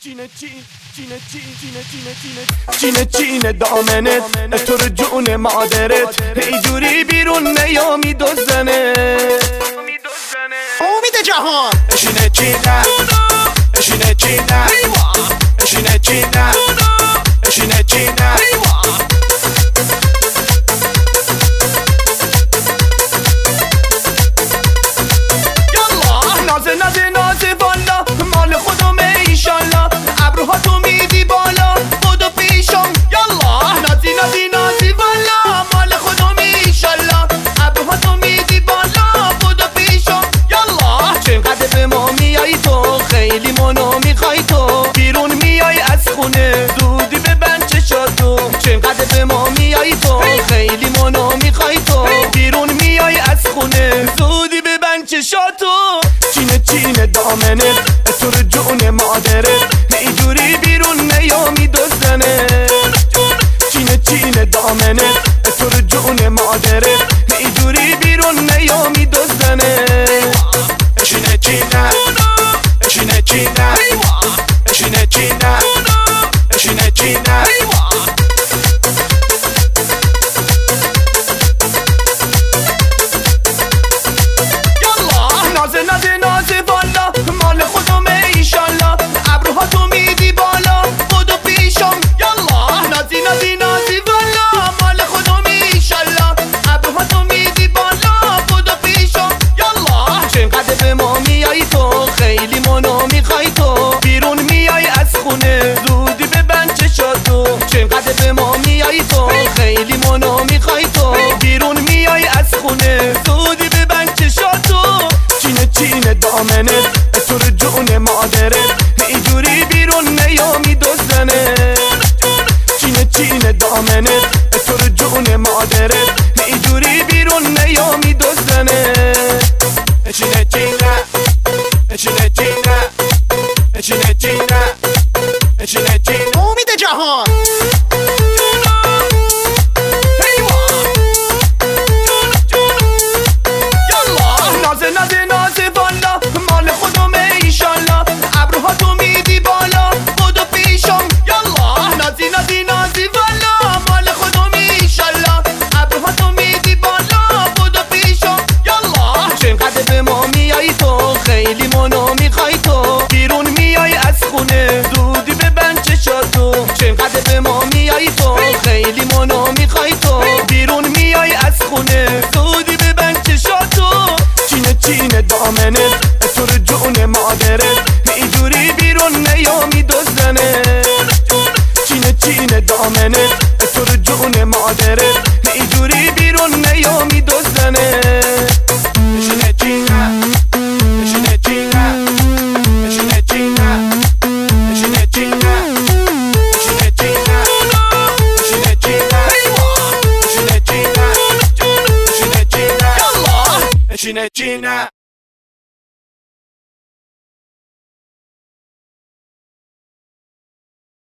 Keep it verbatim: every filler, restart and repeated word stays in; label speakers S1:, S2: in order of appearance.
S1: چینه چین چینه چین چینه چینه چینه چینه دامنت تو رو جون مادرت اینجوری بیرون نیامی دوزنه
S2: امید جهان
S1: اشینه چینه اشینه چینه اشینه چینه اشینه چینه نازه نازه نازه والا مال خودمه ایشالله ابروها تو میدی بالا بودو پیشم یالا نازی نازی نازی والا مال خودمه ایشالله ابروها تو میدی بالا بودو پیشم یالا چقدر به ما میای تو خیلی منو میخوای تو بیرون میای از خونه زودی ببند چشاتو چقدر به ما میای تو خیلی منو میخوای تو بیرون میای از خونه زودی ببند چشاتو چینه چینه دامنت تو رو جون مادرت اینجوری بیرون نیامی دوزنه چینه چینه دامنت تو رو جون مادرت اینجوری بیرون نیامی دوزنه اشینه چینه اشینه چینه اشینه چینه اشینه چینه نازه نازه نازه والا مال خودمه ایشالله ابروها تو میدی بالا بودو پیشم یالا نازی نازی نازی والا مال خودمه ایشالله ابروها تو میدی بالا بودو پیشم یالا چقدر به ما میای تو خیلی منو میخوای تو بیرون میای از خونه زودی ببند چشاتو چقدر به ما میای تو خیلی منو میخوای تو بیرون میای از خونه زودی ببند چشاتو چینه چینه دامنت تو رو جون مادرت اینجوری بیرون نیامی دوزنه چینه چینه دامنت تو رو جون مادرت اینجوری بیرون نیامی دوزنه چینه چینه چینه چینه چینه چینه چینه چینه
S2: امید جهان
S1: نازه نازه نازه والا مال خودمه ایشالله ابروها تو میدی بالا بودو پیشم یالا نازی نازی نازی والا مال خودمه ایشالله ابروها تو میدی بالا بودو پیشم یالا چقدر به ما میای تو خیلی منو میخوای تو بیرون میای از خونه زودی ببند چشاتو چقدر به ما میای تو خیلی منو میخوای تو بیرون میای از خونه زودی ببند چشاتو چینه چینه دامنت تو رو جون مادرت اینجوری بیرون نیامی دوزنه چینه چینه دامنت تو رو جون مادرت اینجوری بیرون نیامی دوزنه اشینه چینه اشینه چینه اشینه چینه اشینه چینه اشینه چینه اشینه چینه اشینه چینه اشینه چینه اشینه چینه